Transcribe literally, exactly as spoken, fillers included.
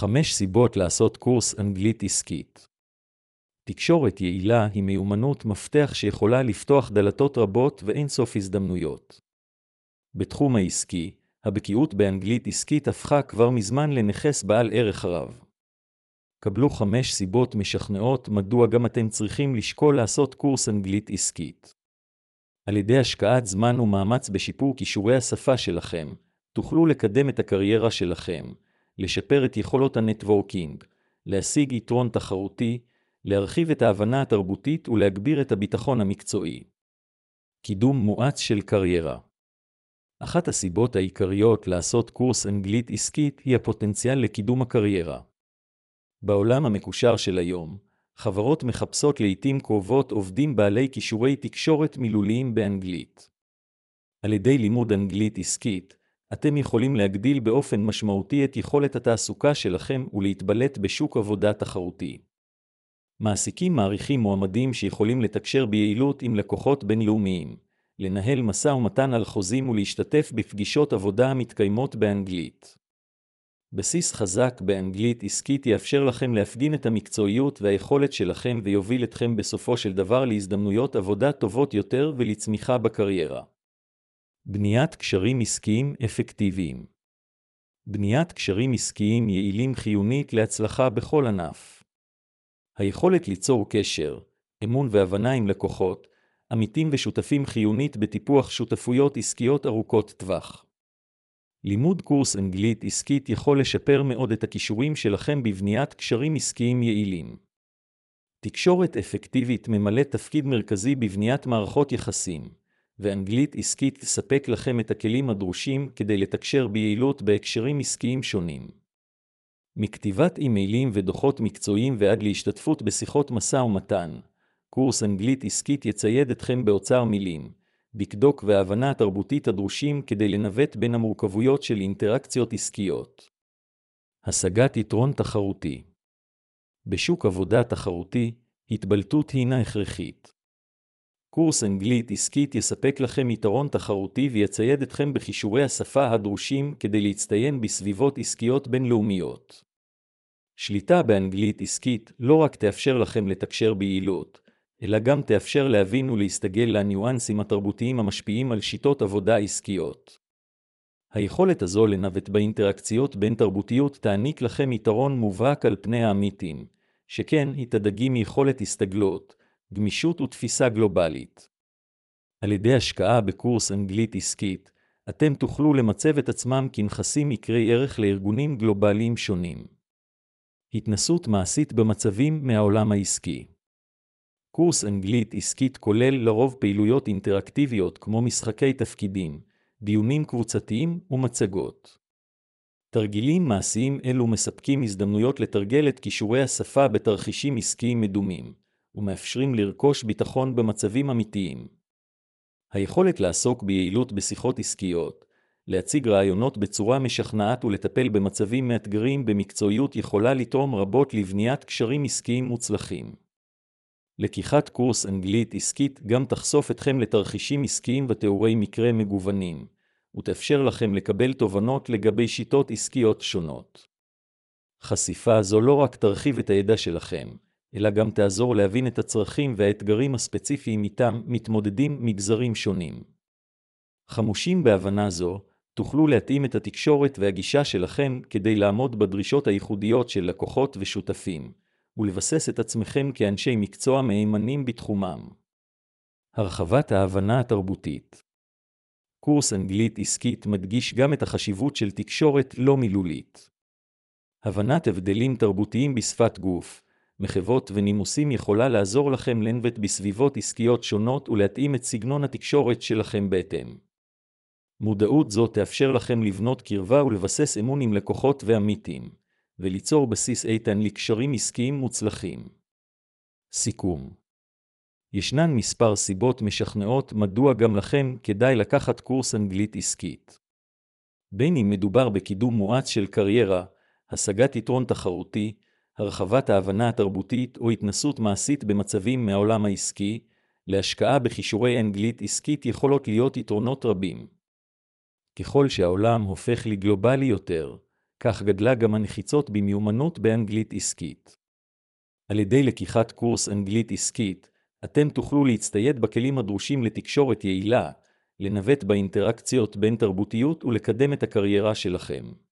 חמש סיבות לעשות קורס אנגלית עסקית. תקשורת יעילה היא מיומנות מפתח שיכולה לפתוח דלתות רבות ואינסוף הזדמנויות. בתחום העסקי, הבקיאות באנגלית עסקית הפכה כבר מזמן לנכס בעל ערך רב. קבלו חמש סיבות משכנעות מדוע גם אתם צריכים לשקול לעשות קורס אנגלית עסקית. על ידי השקעת זמן ומאמץ בשיפור כישורי השפה שלכם, תוכלו לקדם את הקריירה שלכם, לשפר את יכולות הנטוורקינג, להשיג יתרון תחרותי, להרחיב את ההבנה התרבותית ולהגביר את הביטחון המקצועי. קידום מואץ של קריירה. אחת הסיבות העיקריות לעשות קורס אנגלית עסקית היא הפוטנציאל לקידום הקריירה. בעולם המקושר של היום, חברות מחפשות לעתים קרובות עובדים בעלי כישורי תקשורת מילוליים באנגלית. על ידי לימוד אנגלית עסקית, אתם יכולים להגדיל באופן משמעותי את יכולת התעסוקה שלכם ולהתבלט בשוק עבודה תחרותי. מעסיקים מעריכים מועמדים שיכולים לתקשר ביעילות עם לקוחות בינלאומיים, לנהל משא ומתן על חוזים ולהשתתף בפגישות עבודה המתקיימות באנגלית. בסיס חזק באנגלית עסקית יאפשר לכם להפגין את המקצועיות והיכולת שלכם ויוביל אתכם בסופו של דבר להזדמנויות עבודה טובות יותר ולצמיחה בקריירה. בניית קשרים עסקיים אפקטיביים. בניית קשרים עסקיים יעילים חיונית להצלחה בכל ענף. היכולת ליצור קשר, אמון והבנה עם לקוחות, עמיתים ושותפים חיונית בטיפוח שותפויות עסקיות ארוכות טווח. לימוד קורס אנגלית עסקית יכול לשפר מאוד את הכישורים שלכם בבניית קשרים עסקיים יעילים. תקשורת אפקטיבית ממלאת תפקיד מרכזי בבניית מערכות יחסים, ואנגלית עסקית תספק לכם את הכלים הדרושים כדי לתקשר ביעילות בהקשרים עסקיים שונים. מכתיבת אימיילים ודוחות מקצועיים ועד להשתתפות בשיחות משא ומתן, קורס אנגלית עסקית יצייד אתכם באוצר מילים, דקדוק והבנה התרבותית הדרושים כדי לנווט בין המורכבויות של אינטראקציות עסקיות. השגת יתרון תחרותי. בשוק עבודה תחרותי, התבלטות הינה הכרחית. קורס אנגלית עסקית יספק לכם יתרון תחרותי ויצייד אתכם בכישורי השפה הדרושים כדי להצטיין בסביבות עסקיות בינלאומיות. שליטה באנגלית עסקית לא רק תאפשר לכם לתקשר ביעילות, אלא גם תאפשר להבין ולהסתגל לניואנסים התרבותיים המשפיעים על שיטות עבודה עסקיות. היכולת הזו לנווט באינטראקציות בין תרבותיות תעניק לכם יתרון מובהק על פני העמיתים, שכן היא תדגים יכולת הסתגלות, גמישות ותפיסה גלובלית. על ידי השקעה בקורס אנגלית עסקית, אתם תוכלו למצב את עצמם כנכסים יקרי ערך לארגונים גלובליים שונים. התנסות מעשית במצבים מהעולם העסקי. קורס אנגלית עסקית כולל לרוב פעילויות אינטראקטיביות כמו משחקי תפקידים, דיונים קבוצתיים ומצגות. תרגילים מעשיים אלו מספקים הזדמנויות לתרגל את כישורי השפה בתרחישים עסקיים מדומים, ומאפשרים לרכוש ביטחון במצבים אמיתיים. היכולת לעסוק ביעילות בשיחות עסקיות, להציג רעיונות בצורה משכנעת ולטפל במצבים מאתגרים במקצועיות יכולה לתרום רבות לבניית קשרים עסקיים מוצלחים. לקיחת קורס אנגלית עסקית גם תחשוף אתכם לתרחישים עסקיים ותיאורי מקרה מגוונים, ותאפשר לכם לקבל תובנות לגבי שיטות עסקיות שונות. חשיפה זו לא רק תרחיב את הידע שלכם, אלא גם תעזור להבין את הצרכים והאתגרים הספציפיים איתם מתמודדים מגזרים שונים. חמושים בהבנה זו, תוכלו להתאים את התקשורת והגישה שלכם כדי לעמוד בדרישות הייחודיות של לקוחות ושותפים, ולבסס את עצמכם כאנשי מקצוע מהימנים בתחומם. הרחבת ההבנה התרבותית. קורס אנגלית עסקית מדגיש גם את החשיבות של תקשורת לא מילולית. הבנת הבדלים תרבותיים בשפת גוף, מחוות ונימוסים יכולה לעזור לכם לנווט בסביבות עסקיות שונות ולהתאים את סגנון התקשורת שלכם בהתאם. מודעות זו תאפשר לכם לבנות קרבה ולבסס אמון עם לקוחות ועמיתים, וליצור בסיס איתן לקשרים עסקיים מוצלחים. סיכום. ישנן מספר סיבות משכנעות מדוע גם לכם כדאי לקחת קורס אנגלית עסקית. בין אם מדובר בקידום מואץ של קריירה, השגת יתרון תחרותי, הרחבת ההבנה התרבותית או התנסות מעשית במצבים מהעולם העסקי, להשקעה בכישורי אנגלית עסקית יכולות להיות יתרונות רבים. ככל שהעולם הופך לגלובלי יותר, כך גדלה גם הנחיצות במיומנות באנגלית עסקית. על ידי לקיחת קורס אנגלית עסקית, אתם תוכלו להצטייד בכלים הדרושים לתקשורת יעילה, לנווט באינטראקציות בין תרבותיות ולקדם את הקריירה שלכם.